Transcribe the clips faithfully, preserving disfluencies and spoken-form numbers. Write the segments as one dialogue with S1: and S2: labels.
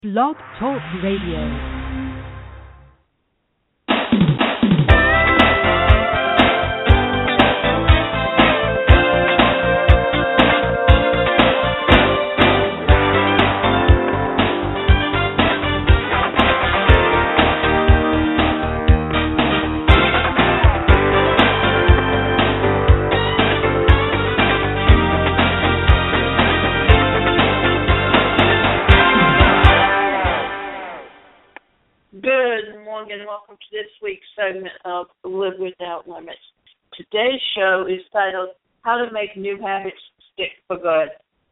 S1: Blog Talk Radio.
S2: And welcome to this week's segment of Live Without Limits. Today's show is titled How to Make New Habits Stick for Good.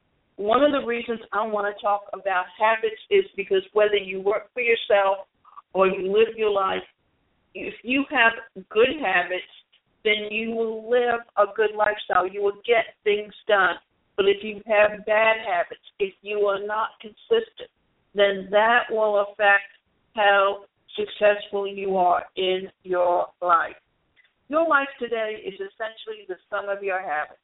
S2: One of the reasons I want to talk about habits is because whether you work for yourself or you live your life, if you have good habits, then you will live a good lifestyle. You will get things done. But if you have bad habits, if you are not consistent, then that will affect how successful you are in your life. Your life today is essentially the sum of your habits.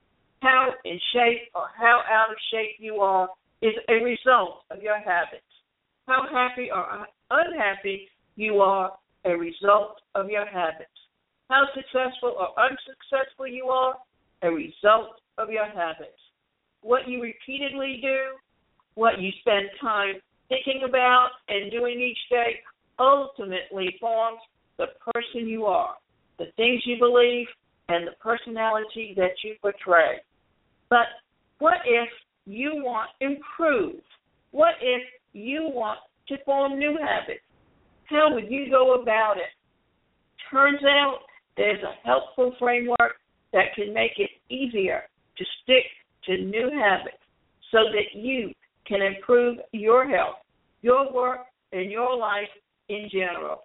S2: How in shape or how out of shape you are is a result of your habits. How happy or unhappy you are a result of your habits. How successful or unsuccessful you are a result of your habits. What you repeatedly do, what you spend time thinking about and doing each day ultimately forms the person you are, the things you believe, and the personality that you portray. But what if you want to improve? What if you want to form new habits? How would you go about it? Turns out there's a helpful framework that can make it easier to stick to new habits so that you can improve your health, your work, and your life in general.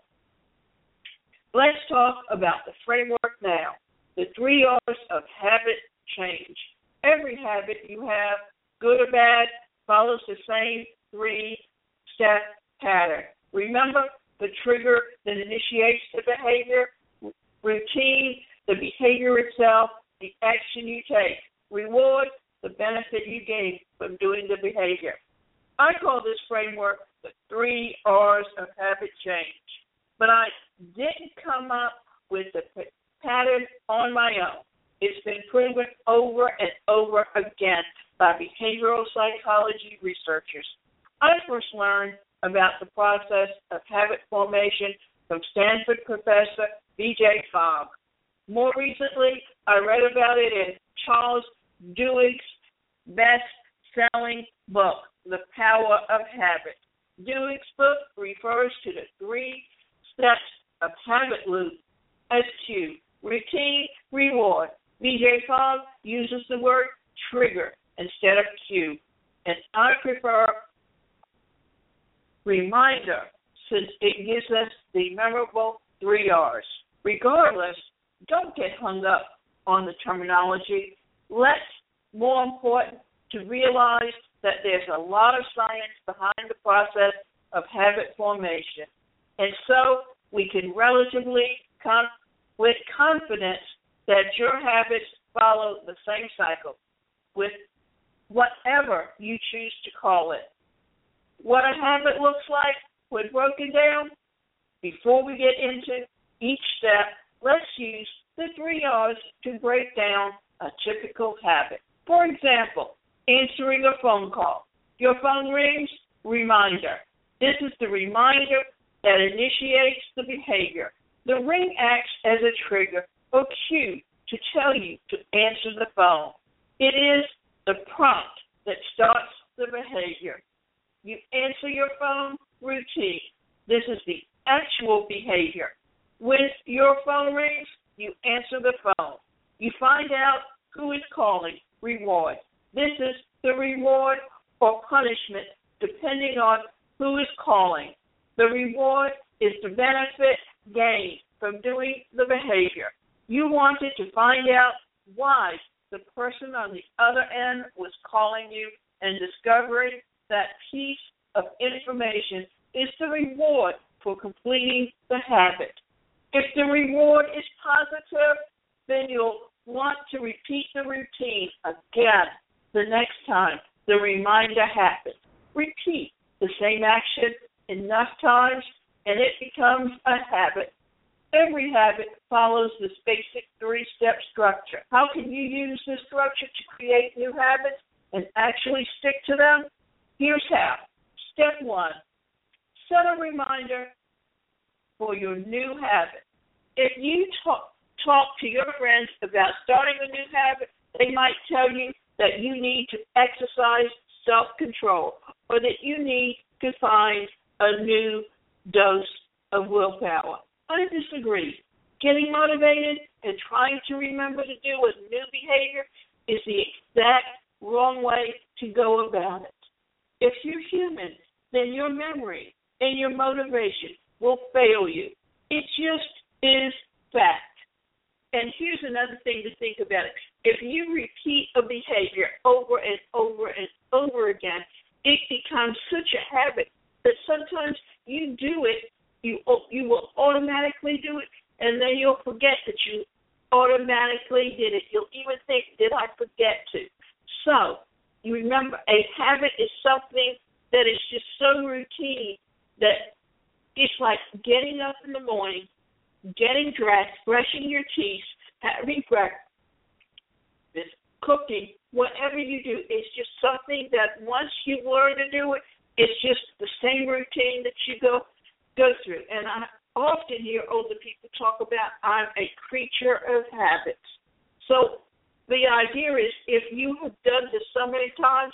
S2: Let's talk about the framework now, the three R's of habit change. Every habit you have, good or bad, follows the same three-step pattern. Remember the trigger that initiates the behavior, routine, the behavior itself, the action you take, reward, the benefit you gain from doing the behavior. I call this framework the three R's of habit change. But I didn't come up with the pattern on my own. It's been proven over and over again by behavioral psychology researchers. I first learned about the process of habit formation from Stanford professor B J Fogg. More recently, I read about it in Charles Duhigg's best-selling book, The Power of Habit. Duhigg's book refers to the three steps of habit loop as cue, routine, reward. B J Fogg uses the word trigger instead of cue, and I prefer reminder since it gives us the memorable three R's. Regardless, don't get hung up on the terminology. Let's, more important, to realize that there's a lot of science behind the process of habit formation. And so we can relatively, con- with confidence, that your habits follow the same cycle with whatever you choose to call it. What a habit looks like when broken down, before we get into each step, let's use the three R's to break down a typical habit. For example, answering a phone call. Your phone rings, reminder. This is the reminder that initiates the behavior. The ring acts as a trigger or cue to tell you to answer the phone. It is the prompt that starts the behavior. You answer your phone, routine. This is the actual behavior. When your phone rings, you answer the phone. You find out who is calling, reward. This is the reward or punishment depending on who is calling. The reward is the benefit gained from doing the behavior. You wanted to find out why the person on the other end was calling you, and discovering that piece of information is the reward for completing the habit. If the reward is positive, then you'll want to repeat the routine again the next time the reminder happens. Repeat the same action enough times, and it becomes a habit. Every habit follows this basic three-step structure. How can you use this structure to create new habits and actually stick to them? Here's how. Step one, set a reminder for your new habit. If you talk, talk to your friends about starting a new habit, they might tell you that you need to exercise self-control or that you need to find a new dose of willpower. I disagree. Getting motivated and trying to remember to do a new behavior is the exact wrong way to go about it. If you're human, then your memory and your motivation will fail you. It just is fact. And here's another thing to think about it. If you repeat a behavior over and over and over again, it becomes such a habit that sometimes you do it, you you will automatically do it, and then you'll forget that you automatically did it. You'll even think, did I forget to? So, you remember, a habit is something that is just so routine that it's like getting up in the morning, getting dressed, brushing your teeth, having breakfast, cooking, whatever you do, it's just something that once you learn to do it, it's just the same routine that you go go through. And I often hear older people talk about, I'm a creature of habits. So the idea is, if you have done this so many times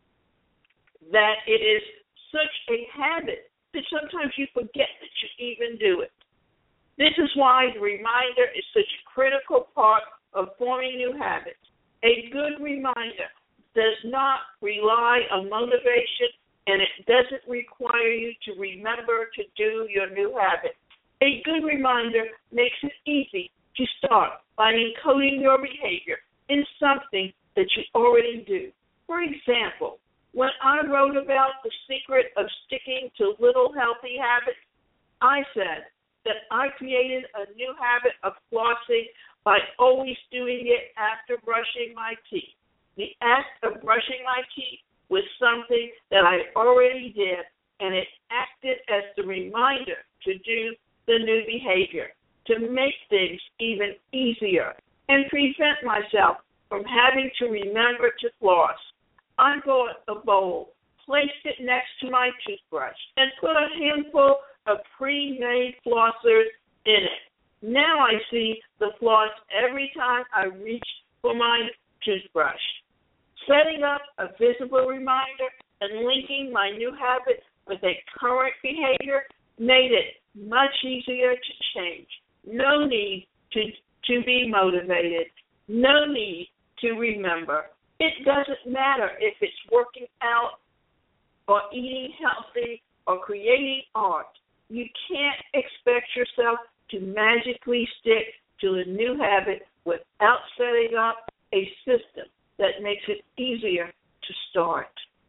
S2: that it is such a habit that sometimes you forget that you even do it. This is why the reminder is such a critical part of forming new habits. A good reminder does not rely on motivation, and it doesn't require you to remember to do your new habit. A good reminder makes it easy to start by encoding your behavior in something that you already do. For example, when I wrote about the secret of sticking to little healthy habits, I said that I created a new habit of flossing by always doing it after brushing my teeth. The act of brushing my teeth was something that I already did, and it acted as the reminder to do the new behavior, to make things even easier, and prevent myself from having to remember to floss. I bought a bowl, placed it next to my toothbrush, and put a handful of pre-made flossers in it. Now I see the floss every time I reach for my toothbrush. Setting up a visible reminder and linking my new habit with a current behavior made it much easier to change. No need to, to be motivated. No need to remember. It doesn't matter if it's working out or eating healthy or creating art. You can't expect yourself to magically stick to a new habit without setting up a system that makes it easier to start.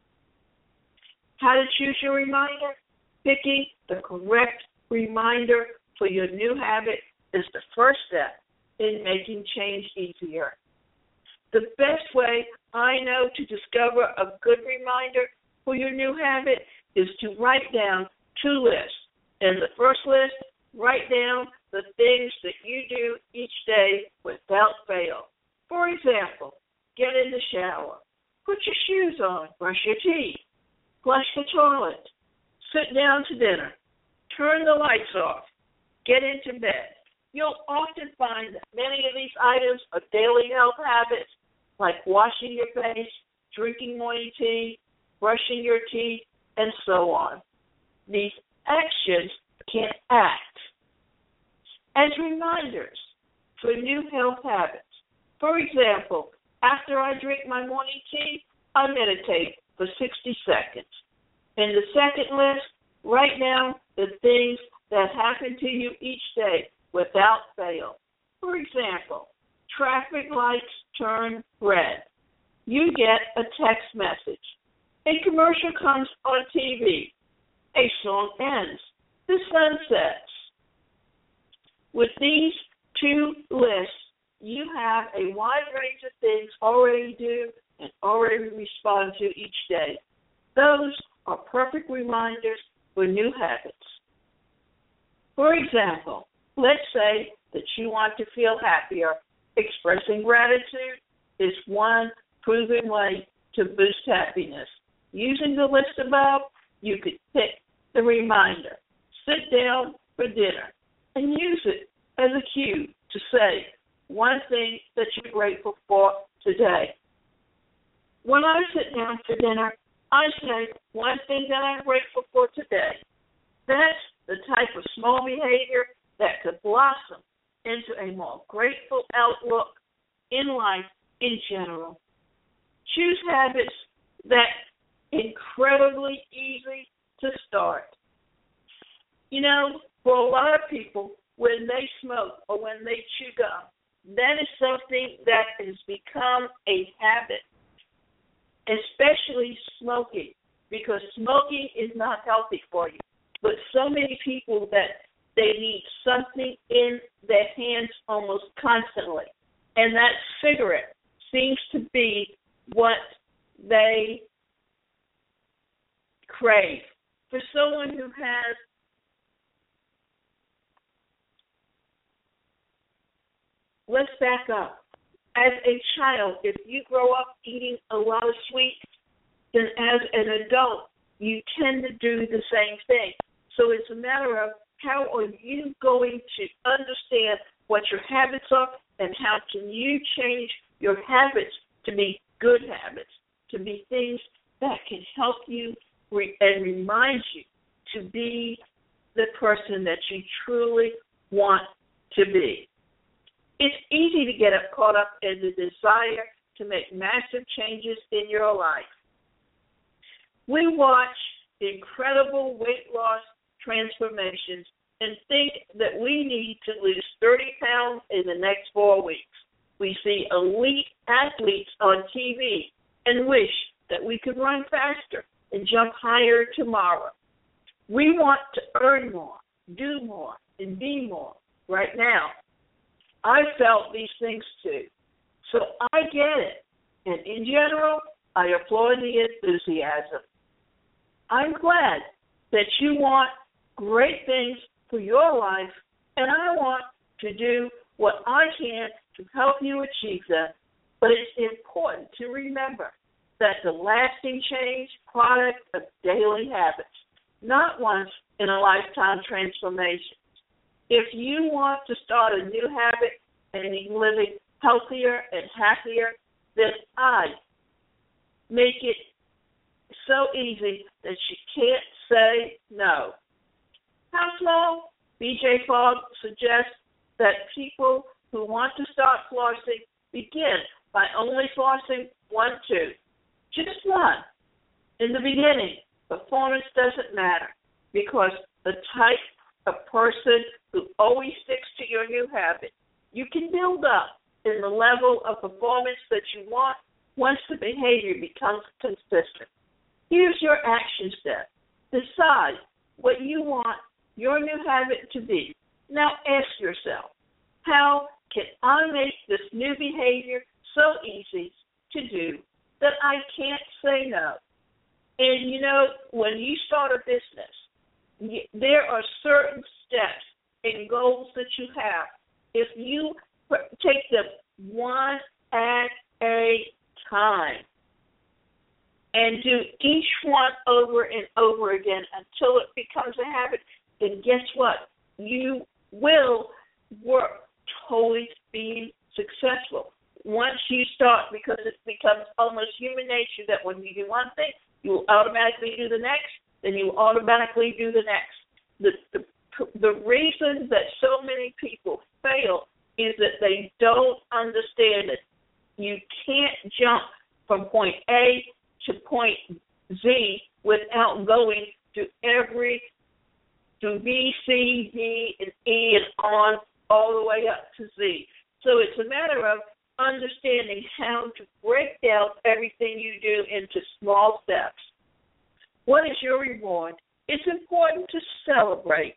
S2: How to choose your reminder? Picking the correct reminder for your new habit is the first step in making change easier. The best way I know to discover a good reminder for your new habit is to write down two lists. In the first list, write down the things that you do each day without fail. For example, get in the shower, put your shoes on, brush your teeth, flush the toilet, sit down to dinner, turn the lights off, get into bed. You'll often find that many of these items are daily health habits, like washing your face, drinking morning tea, brushing your teeth, and so on. These actions can act as reminders for new health habits. For example, after I drink my morning tea, I meditate for sixty seconds. In the second list, write down the things that happen to you each day without fail. For example, traffic lights turn red. You get a text message. A commercial comes on T V. A song ends. The sun sets. With these two lists, you have a wide range of things already do and already respond to each day. Those are perfect reminders for new habits. For example, let's say that you want to feel happier. Expressing gratitude is one proven way to boost happiness. Using the list above, you could pick the reminder. Sit down for dinner and use it as a cue to say one thing that you're grateful for today. When I sit down for dinner, I say one thing that I'm grateful for today. That's the type of small behavior that could blossom into a more grateful outlook in life in general. Choose habits that are incredibly easy to start. You know, for a lot of people, when they smoke or when they chew gum, that is something that has become a habit, especially smoking, because smoking is not healthy for you. But so many people that they need something in their hands almost constantly, and that cigarette seems to be what they crave. For someone who has Let's back up. As a child, if you grow up eating a lot of sweets, then as an adult, you tend to do the same thing. So it's a matter of how are you going to understand what your habits are and how can you change your habits to be good habits, to be things that can help you re- and remind you to be the person that you truly want to be. It's easy to get caught up in the desire to make massive changes in your life. We watch incredible weight loss transformations and think that we need to lose thirty pounds in the next four weeks. We see elite athletes on T V and wish that we could run faster and jump higher tomorrow. We want to earn more, do more, and be more right now. I felt these things too, so I get it. And in general, I applaud the enthusiasm. I'm glad that you want great things for your life, and I want to do what I can to help you achieve that. But it's important to remember that the lasting change product of daily habits, not once in a lifetime transformation. If you want to start a new habit and be living healthier and happier, then I make it so easy that you can't say no. How so? B J Fogg suggests that people who want to start flossing begin by only flossing one tooth, just one. In the beginning, performance doesn't matter because the type of person who always sticks to your new habit, you can build up in the level of performance that you want once the behavior becomes consistent. Here's your action step. Decide what you want your new habit to be. Now ask yourself, how can I make this new behavior so easy to do that I can't say no? And, you know, when you start a business, there are certain steps and goals that you have. If you take them one at a time and do each one over and over again until it becomes a habit, then guess what? You will work towards being successful. Once you start, because it becomes almost human nature that when you do one thing, you will automatically do the next, then you will automatically do the next. The, the, the reason that so many people fail is that they don't understand it. You can't jump from point A to point Z without going to every, to B, C, D, and E, and on all the way up to Z. So it's a matter of understanding how to break down everything you do into small steps. What is your reward? It's important to celebrate.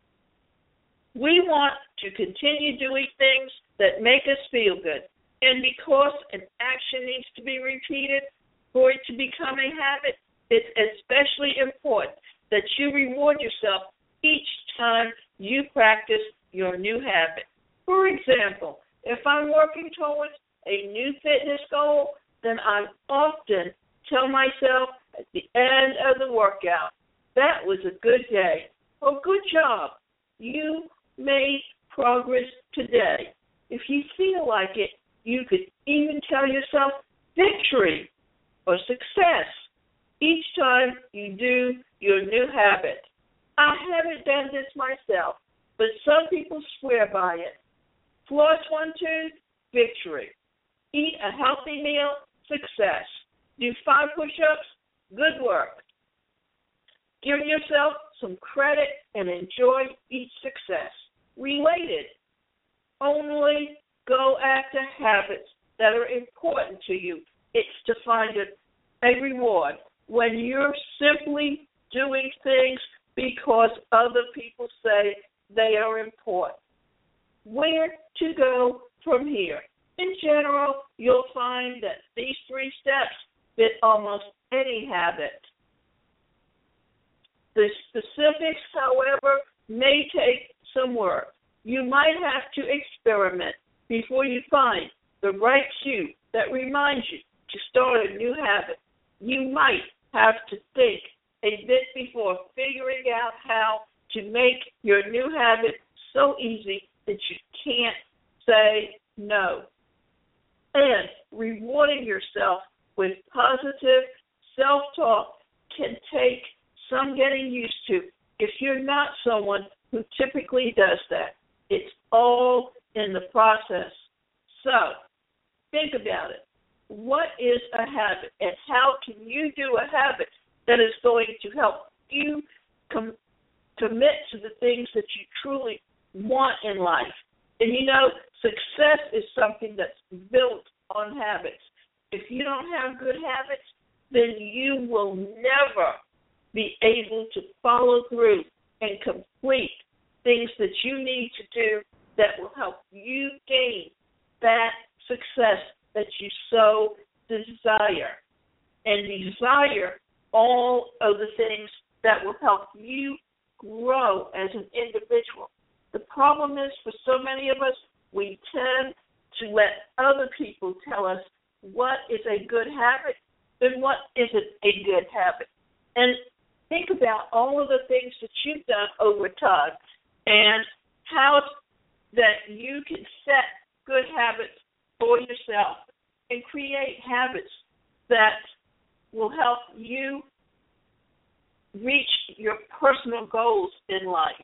S2: We want to continue doing things that make us feel good. And because an action needs to be repeated for it to become a habit, it's especially important that you reward yourself each time you practice your new habit. For example, if I'm working towards a new fitness goal, then I often tell myself at the end of the workout, that was a good day, or good job. You made progress today. If you feel like it, you could even tell yourself victory or success each time you do your new habit. I haven't done this myself, but some people swear by it. Floss one tooth, victory. Eat a healthy meal, success. Do five push-ups, good work. Give yourself some credit and enjoy each success. Related, only go after habits that are important to you. It's to find a, a reward when you're simply doing things because other people say they are important. Where to go from here? In general, you'll find that these three steps fit almost any habit. The specifics, however, may take some work. You might have to experiment before you find the right cue that reminds you to start a new habit. You might have to think a bit before figuring out how to make your new habit so easy that you can't say no. And rewarding yourself with positive self-talk can take some getting used to if you're not someone who typically does that. It's all in the process. So, think about it. What is a habit, and how can you do a habit that is going to help you com- commit to the things that you truly want in life? And you know, success is something that's built on habits. If you don't have good habits, then you will never be able to follow through and complete things that you need to do that will help you gain that success that you so desire. And desire all of the things that will help you grow as an individual. The problem is, for so many of us, we tend to let other people tell us what is a good habit and what isn't a good habit. And think about all of the things that you've done over time and how that you can set good habits for yourself and create habits that will help you reach your personal goals in life.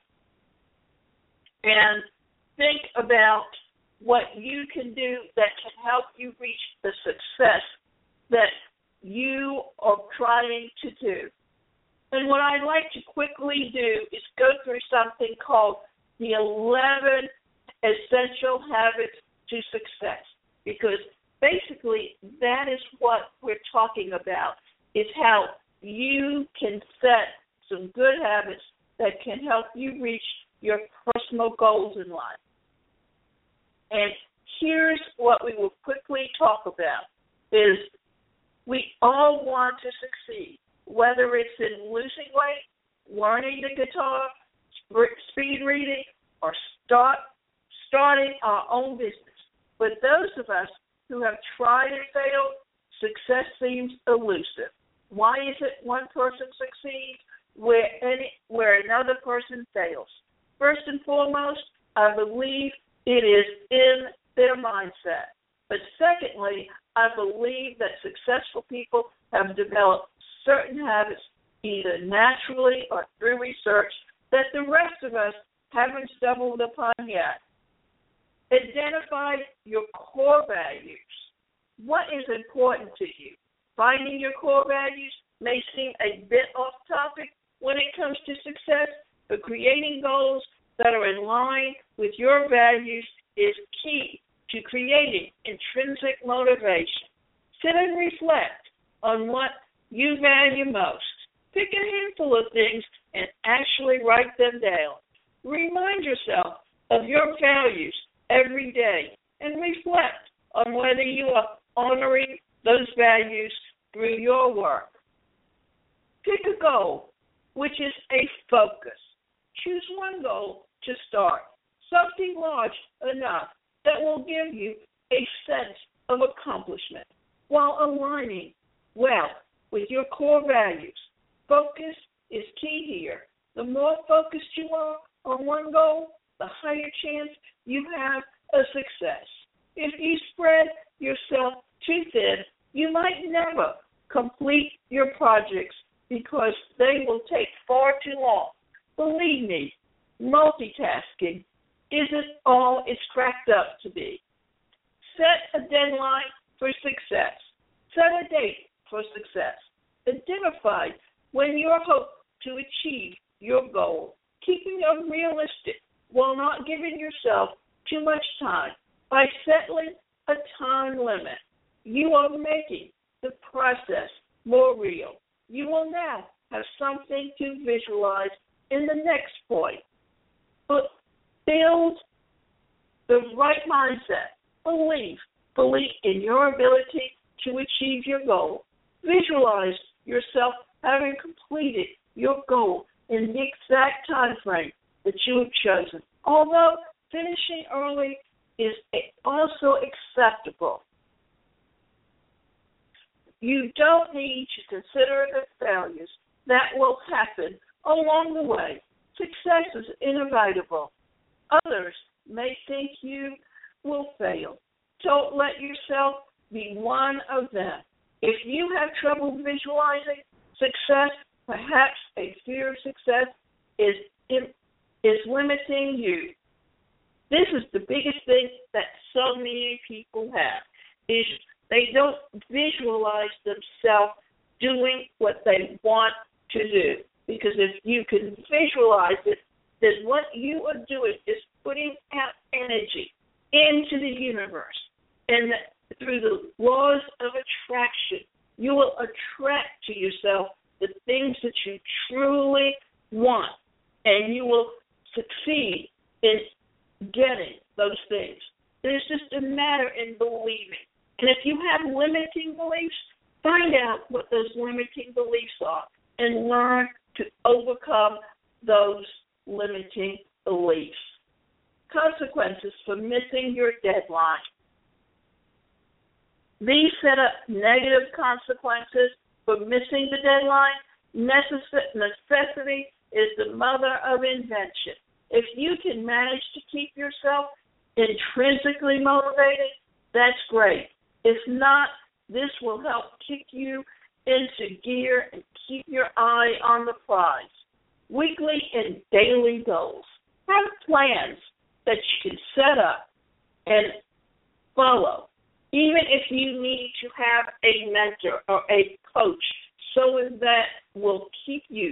S2: And think about what you can do that can help you reach the success that you are trying to do. And what I'd like to quickly do is go through something called the eleven essential habits to success, because basically that is what we're talking about, is how you can set some good habits that can help you reach your personal goals in life. And here's what we will quickly talk about, is we all want to succeed, whether it's in losing weight, learning the guitar, speed reading, or start starting our own business. But those of us who have tried and failed, success seems elusive. Why is it one person succeeds where any where another person fails? First and foremost, I believe it is in their mindset. But secondly, I believe that successful people have developed certain habits, either naturally or through research, that the rest of us haven't stumbled upon yet. Identify your core values. What is important to you? Finding your core values may seem a bit off topic when it comes to success, but creating goals that are in line with your values is key to creating intrinsic motivation. Sit and reflect on what you value most. Pick a handful of things and actually write them down. Remind yourself of your values every day and reflect on whether you are honoring those values through your work. Pick a goal, which is a focus. Choose one goal to start, something large enough that will give you a sense of accomplishment while aligning well with your core values. Focus is key here. The more focused you are on one goal, the higher chance you have of success. If you spread yourself too thin, you might never complete your projects because they will take far too long. Believe me, multitasking isn't all it's cracked up to be. Set a deadline for success. Set a date for success. Identify when you hope to achieve your goal, keeping it realistic while not giving yourself too much time. By settling a time limit, you are making the process more real. You will now have something to visualize in the next point. But build the right mindset. Believe, believe in your ability to achieve your goal. Visualize yourself having completed your goal in the exact time frame that you have chosen. Although finishing early is also acceptable, you don't need to consider the failures that will happen along the way. Success is inevitable. Others may think you will fail. Don't let yourself be one of them. If you have trouble visualizing success, perhaps a fear of success is is limiting you. This is the biggest thing that so many people have, is they don't visualize themselves doing what they want to do. Because if you can visualize it, then what you are doing is putting out energy into the universe. And through the laws of attraction, you will attract to yourself the things that you truly want. And you will succeed in getting those things. It's just a matter in believing. And if you have limiting beliefs, find out what those limiting beliefs are and learn to overcome those limiting beliefs. Consequences for missing your deadline. These set up negative consequences for missing the deadline. Necess- necessity is the mother of invention. If you can manage to keep yourself intrinsically motivated, that's great. If not, this will help kick you into gear and keep your eye on the prize. Weekly and daily goals. Have plans that you can set up and follow, even if you need to have a mentor or a coach, so that will keep you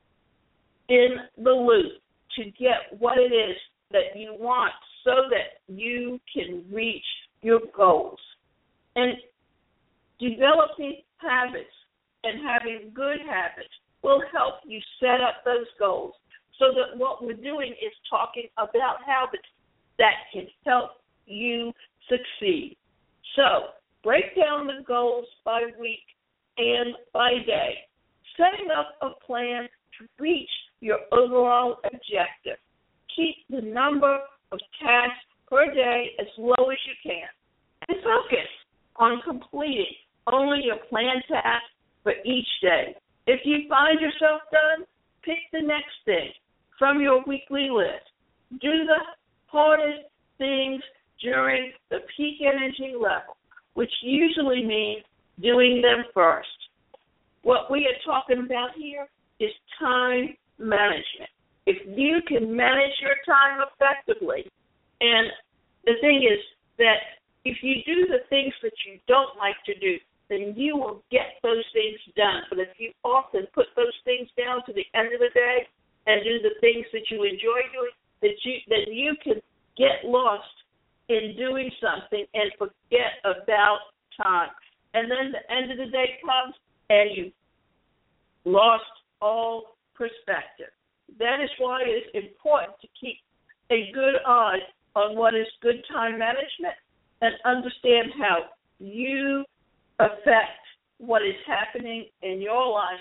S2: in the loop to get what it is that you want so that you can reach your goals. And developing habits and having good habits will help you set up those goals, so that what we're doing is talking about habits that can help you succeed. So break down the goals by week and by day, setting up a plan to reach your overall objective. Keep the number of tasks per day as low as you can, and focus on completing only your planned tasks for each day. If you find yourself done, pick the next thing from your weekly list. Do the hardest things during the peak energy level, which usually means doing them first. What we are talking about here is time management. If you can manage your time effectively, and the thing is that if you do the things that you don't like to do, then you will get those things done. But if you often put those things down to the end of the day and do the things that you enjoy doing, that you then you can get lost in doing something and forget about time. And then the end of the day comes and you lost all perspective. That is why it is important to keep a good eye on what is good time management and understand how you affect what is happening in your life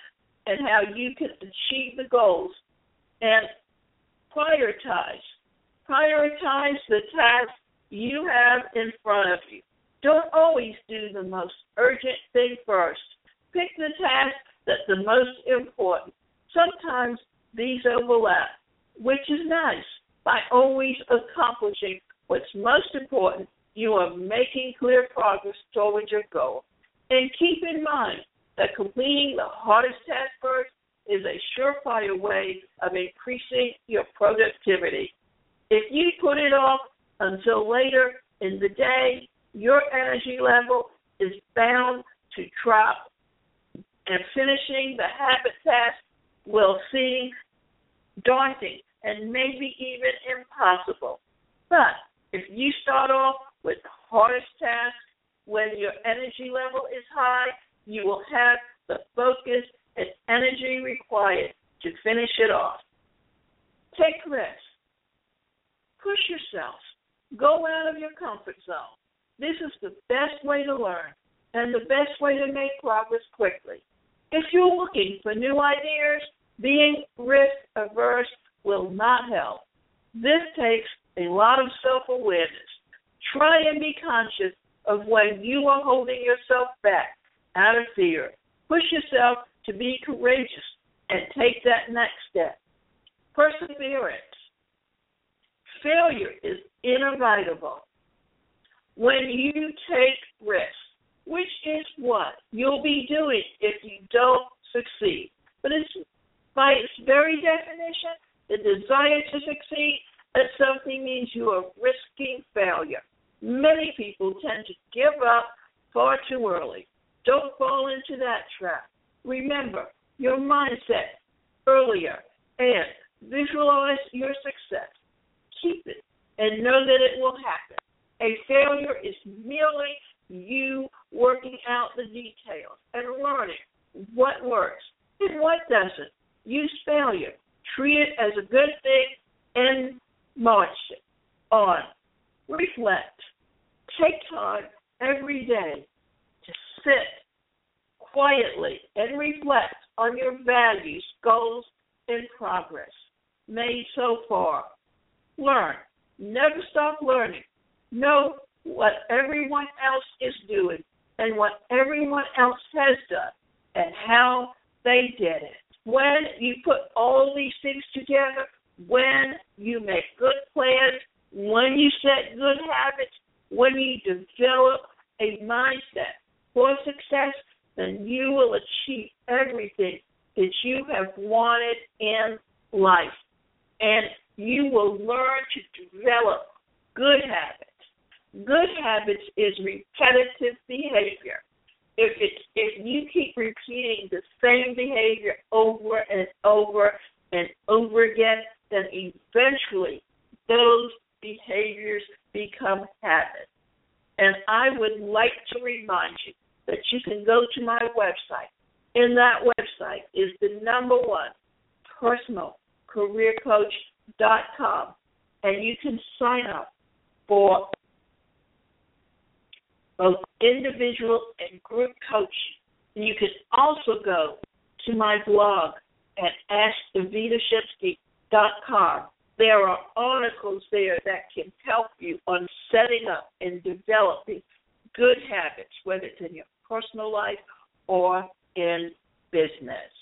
S2: and how you can achieve the goals. And prioritize. Prioritize the tasks you have in front of you. Don't always do the most urgent thing first. Pick the task that's the most important. Sometimes these overlap, which is nice. By always accomplishing what's most important, you are making clear progress towards your goal. And keep in mind that completing the hardest task first is a surefire way of increasing your productivity. If you put it off until later in the day, your energy level is bound to drop, and finishing the habit task will seem daunting and maybe even impossible. But if you start off with the hardest task when your energy level is high, you will have the focus and energy required to finish it off. Take risks. Push yourself. Go out of your comfort zone. This is the best way to learn and the best way to make progress quickly. If you're looking for new ideas, being risk-averse will not help. This takes a lot of self-awareness. Try and be conscious of when you are holding yourself back out of fear. Push yourself to be courageous and take that next step. Perseverance. Failure is inevitable when you take risks, which is what you'll be doing if you don't succeed. But it's by its very definition, the desire to succeed, that something means you are risking failure. Many people tend to give up far too early. Don't fall into that trap. Remember your mindset earlier and visualize your success. Keep it and know that it will happen. A failure is merely you working out the details and learning what works and what doesn't. Use failure. Treat it as a good thing and march it on. Reflect. Take time every day to sit quietly and reflect on your values, goals, and progress made so far. Learn. Never stop learning. Know what everyone else is doing and what everyone else has done and how they did it. When you put all these things together, when you make good plans, when you set good habits, when you develop a mindset for success, then you will achieve everything that you have wanted in life. And you will learn to develop good habits. Good habits is repetitive behavior. If it's, if you keep repeating the same behavior over and over and over again, then eventually those behaviors become habits. And I would like to remind you that you can go to my website. And that website is the number one, personal career coach dot com. And you can sign up for both individual and group coaching. And you can also go to my blog at ask davida shipsky dot com. There are articles there that can help you on setting up and developing good habits, whether it's in your personal life or in business.